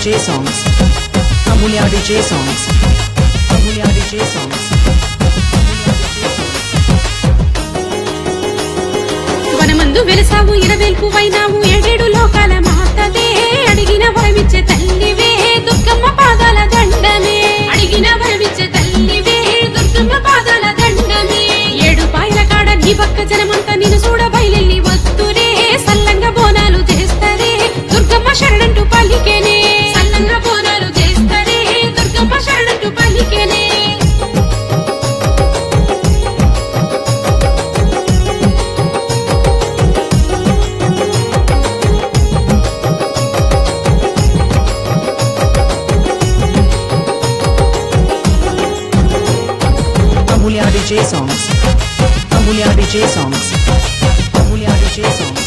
DJ songs. Amulya DJ songs. Amulya DJ songs. వనమందు వెలసావు ఇరవేల్పు వైనావు ఏడేడు లోకాల మాతవే అడిగిన వరమిచ్చే తల్లివే దుర్గమ్మ పాదాల దండమే అడిగిన వరమిచ్చే తల్లివే దుర్గమ్మ పాదాల దండమే ఏడు పాయల కాడ నీ పక్క జనమంతా నిన్ను చూడ బయలెల్లి వస్తురే సల్లంగా బోనాలు చేస్తరే దుర్గమ్మ శరణంటూ పలికేనే సల్లంగా బోనాలు చేస్తరే దుర్గమ్మ శరణంటూ పలికేనే Amulya DJ songs. Amulya DJ songs. Amulya DJ songs.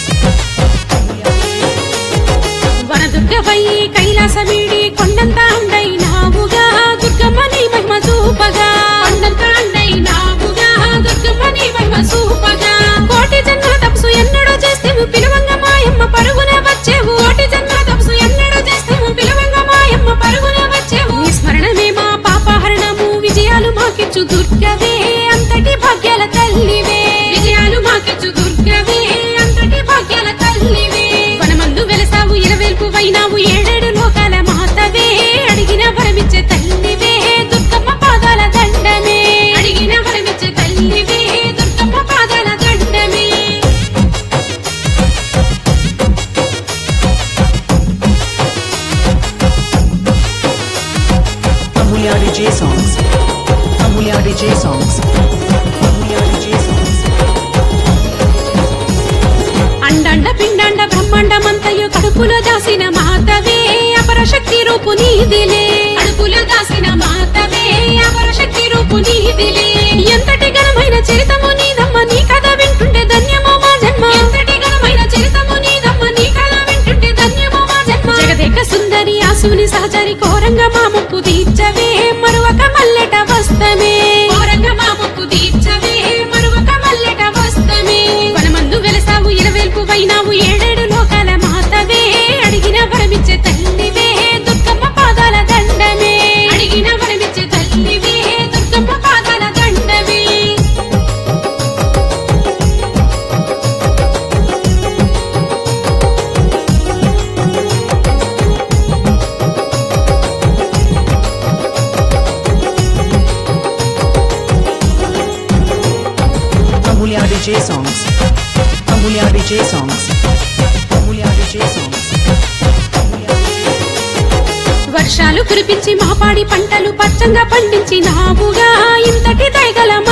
వనదుర్గవై Kailasa వీడి కొండంత అండైనావుగా దుర్గమ్మ నీ మహిమ చూపగా కొండంత అండైనావుగా దుర్గమ్మ నీ మహిమ చూపగా కోటి జన్మల తపసు ఎన్నడో చేస్తేవు పిలువంగ మాయమ్మ పరుగున వచ్చేవు కోటి జన్మల తపసు ఎన్నడో చేస్తేవు పిలువంగ మాయమ్మ పరుగున వచ్చేవు నీ స్మరణమే మా పాపహరణము విజయాలు మాకిచ్చు దుర్గవే అంతటి భాగ్యాల తల్లివే విజయాలు మాకిచ్చు దుర్గవే అంతటి భాగ్యాల తల్లివే వనమందు వెలసావు ఇరవేల్పు వైనావు ఏడేడు లోకాల మాతవే అడిగిన వరమిచ్చే తల్లివే దుర్గమ్మ పాదాల దండమే అడిగిన వరమిచ్చే తల్లివే దుర్గమ్మ పాదాల దండమే Amulya DJ songs. Amulya DJ songs. Amulya DJ songs. అండండ పిండండ బ్రహ్మాండమంతయు కడుపులో దాసిన మాతవే అపరశక్తి రూపు నీదిలే కడుపులో దాసిన మాతవే అపరశక్తి రూపు నీదిలే ఎంతటి ఘనమైన చరితము నీదమ్మ నీ కథ వింటుంటే ధన్యమో మా జన్మ ఎంతటి ఘనమైన చరితము నీదమ్మ నీ కథ వింటుంటే ధన్యమో మా జన్మ జగదేక సుందరి ఆసుని సహచరి కోరంగా మా ముక్కు తీర్చవే మరువక మల్లెట వస్తమే కోరంగా మా ముక్కు తీర్చవే మరువక మల్లెట వస్తమే వనమందు వెలసావు ఇరవేల్పు వైనావు ఏడేడు లోకాల మాతవే అడిగిన వరమిచ్చే తల్లివే దుర్గమ్మ పాదాల దండమే అడిగిన వరమిచ్చే తల్లివే దుర్గమ్మ పాదాల దండమే Amulya DJ songs. Amulya DJ songs. Amulya DJ songs. వర్షాలు కురిపించి మా పాడి పంటలు పచ్చంగా పండించినావుగా ఇంతటి దయగల